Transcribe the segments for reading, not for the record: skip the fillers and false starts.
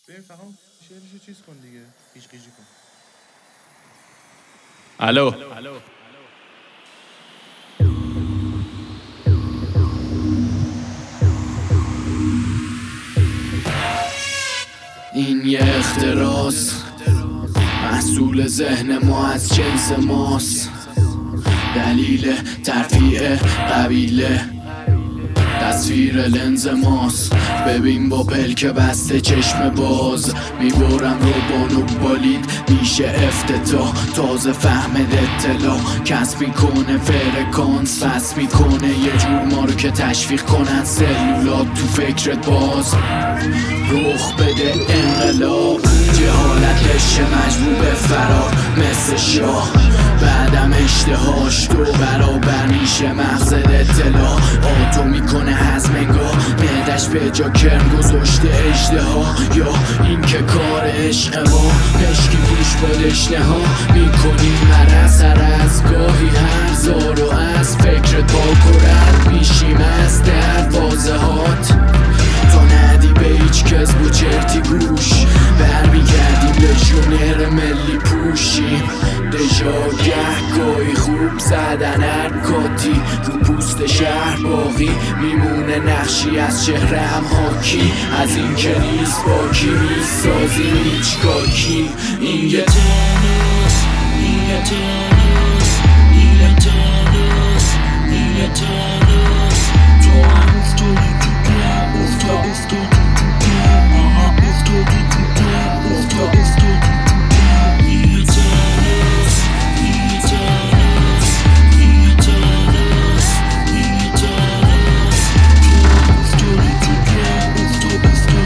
ببین فقط شعرشو چیز کن دیگه، قیش قیشی کن. الو این یه اختراس، محصول ذهن ما از جنس ماست. دلیل ترفیع قبیله تصویر لنز ماست. ببین با پلک بسته چشم باز میبرم رو بانو بالید میشه افتتاح. تازه فهمد اطلاع کسب میکنه فرکانس، فس میکنه یه جور ما رو که تشویق کنن سلولات تو فکرت باز. رخ بده انقلاب، جهالت بشه مجبور به فرار مثل شاه. بعدم اشتهاش دو برابر میشه مغز اطلاع. آتو میکنه هضم انگار معدش به جا کرم گذاشته اژدها. یا این که کار عشق ما پشکی پوش با دشنه ها میکنیم مرز هر از گاهی هر زار و از فکرت پاک و رد میشیم از دروازه هات تا ندی به هیچ کذب و چرتی گوش برمیگردیم لژیونر ملی پوشیم. دژاگه گاهی خوب زدن حرکاتی رو پوست شهر باقی میمونه نقشی از چهرم حاکی. از این که نیست باکی میسازیم هیچ کاکی. این یه تنس، این یه تنس، این یه تنس، این یه تنس. تو هم افتادی تو دل، افتادی تو دل، افتادی تو دل، افتادی تو دل. این یه تنس، این یه تنس، این یه تنس، این یه تنس. تو هم افتادی تو دل، افتادی تو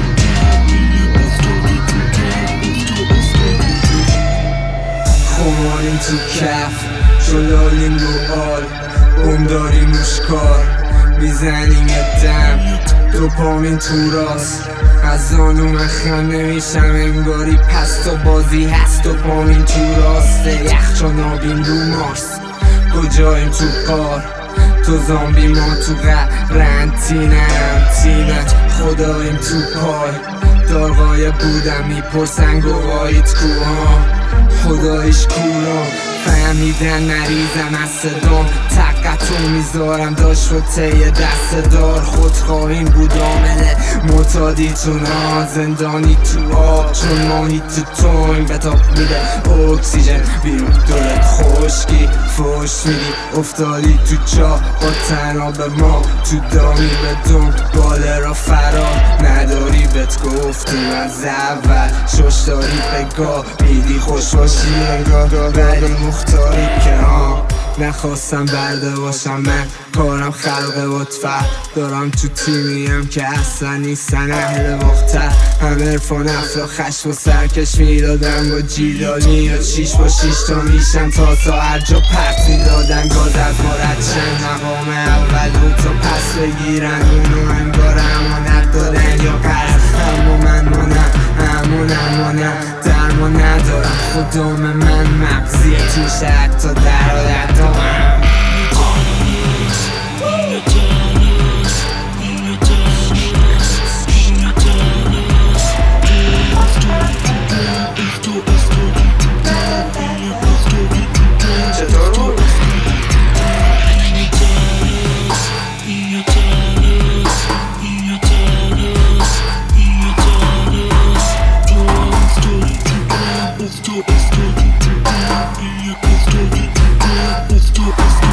دل، افتادی تو دل، افتادی تو دل. خماریم تو کف جلالیم رو آل، بوم داریم روش کار میزنیم یه دم دوپامین تو راست. از آنو من خم نمیشم انگاری پس تو بازی هست دوپامین تو راسته. یخچان آبیم رو مارس کجاییم تو قار، تو زامبی ما تو قرنطینه خداییم تو پای. دارقای بودم میپرسن گواهیت کوها خدایش کورا. فهمیدن نریزم از صدام تقتو میذارم داشت و طی دست دار. خودخواهیم بود عامله معتادی تو نا، زندانی تو آب چون ماهی تو تنگ به تاب میده اکسیژن بیرون دلت خشکی فوش میدی افتادی تو چاه با تنها به ما تو دامی به دم باله را فرار نداری بهت گفتیم از اول شش داری بگاه میدی خوش باشی انگاه ولی مختاری که ها نخواستم برده باشم. من کارم خلق وطفه دارم تو تیمیم که اصلا نیستن اهل وقتر. هم ارفان افلا خشم و سرکش میدادم با جیدال میاد 6 با 6 تا میشن تا هر جا پرت میدادن گاز از ما رد شن. مقام اول رو تا پس بگیرن اونو انگار امانت دادن یا قرض. اما من مانم درما ندارم خودم من مغزیه توشه حتی در دارم. Let's do